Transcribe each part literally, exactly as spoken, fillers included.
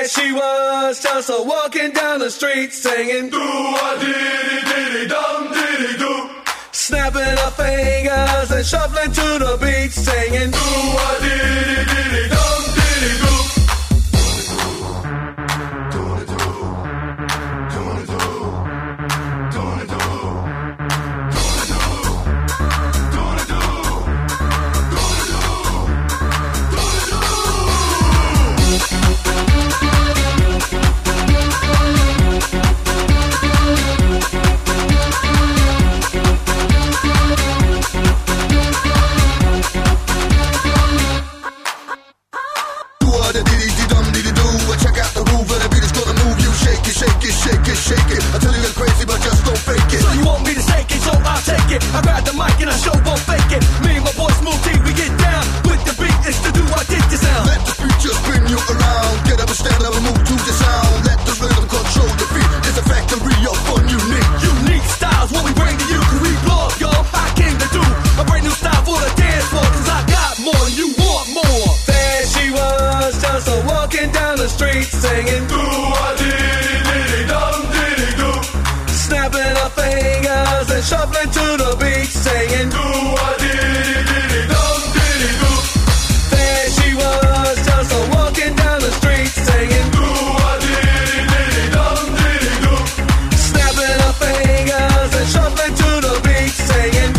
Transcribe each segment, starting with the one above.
There she was, just a walking down the street singing do-a-dee-dee-dee-dum-dee-dee-doo, snapping her fingers and shuffling to the beat singing do-a-dee-dee-dee-dum-dee-dee-doo. Check out the groove, the beat is gonna move you. Shake it, shake it, shake it, shake it. I tell you you're crazy, but just don't fake it. So you want me to shake it, so I'll take it. I grab the mic and I show won't fake it. Me and my boy Smooth T, we get down with the beat. It's to do I did the sound. Let the beat just spin you around. Get up and stand up and move to the sound. Let the rhythm control your feet. It's a factory of fun, unique. Unique styles, what we bring to you. Cause we blow up, y'all. I came to do a brand new style for the dance floor. Cause I got more and you want more. There she was, just a walking down the street singing do-a-dee-dee-dee-dum-dee-dee-doo, snapping her fingers and shuffling to the beat singing do-a-dee-dee-dee-dum-dee-dee-doo. There she was, just a walking down the street singing do-a-dee-dee-dee-dum-dee-dee-doo, snapping her fingers and shuffling to the beat singing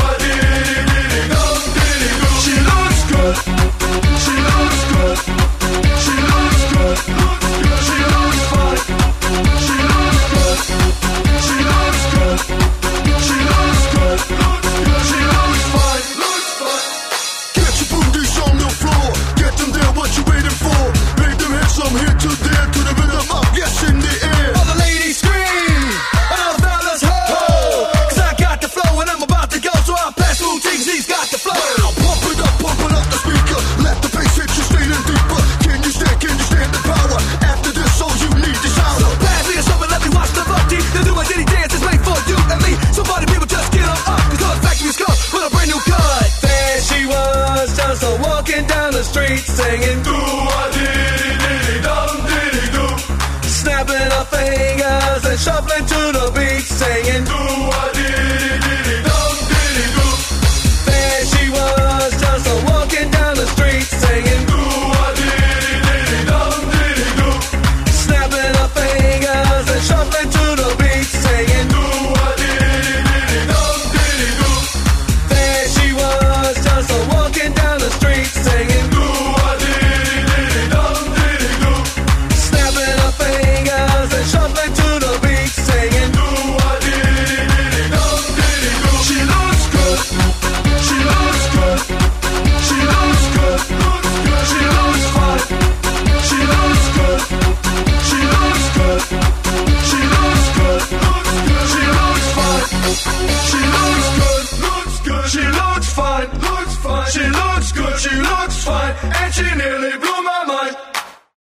do-a-dee-dee-dee-dum-dee-dee-doo. She looks good, she looks good, she looks good, looks good, she looks fine, she looks good, she looks good, she looks good, looks good, she looks fine, looks fine. Get your booties on the floor. Get them there, what you waiting for? Make them handsome here to there, to the rhythm up, yes, in the air. All the ladies scream, and all the fellas ho, cause I got the flow and I'm about to go, so I'll pass through T, cause he's got the flow. Now pump it up, pump it up the speaker. Let the bass hit you straight and deeper. Can you stand, can you stand the power? After this, so you need the sound. Pass me a show and let me watch the party. The do a ditty dance is made for you and me. So party people just get on up, cause the factory's come with a brand new cut. There she was, just a walking down the street singing do-a-dee-dee-dee-dum-dee-dee-doo, snapping her fingers and shuffling to the beat singing do-a-dee-dee-dee-dum-dee-dee-doo. There she was, just a walking down the street singing do-a-dee-dee-dee-dum-dee-dee-doo, snapping her fingers and shuffling to the beat singing do-a-dee-dee-dee-dum-dee-dee-doo. There she was, just a walking down the street singing do-a-dee-dee-dee-dum-dee-dee-doo, snapping her fingers and shuffling to the beat singing do-a-dee-dee-dee-dum-dee-dee-doo. She looks good, she looks good, she looks good, looks good, she looks fine, she looks good, she looks good, she looks good, looks good, she looks fine, she looks good, looks good, she looks fine, looks fine, she looks good, she looks fine, and she nearly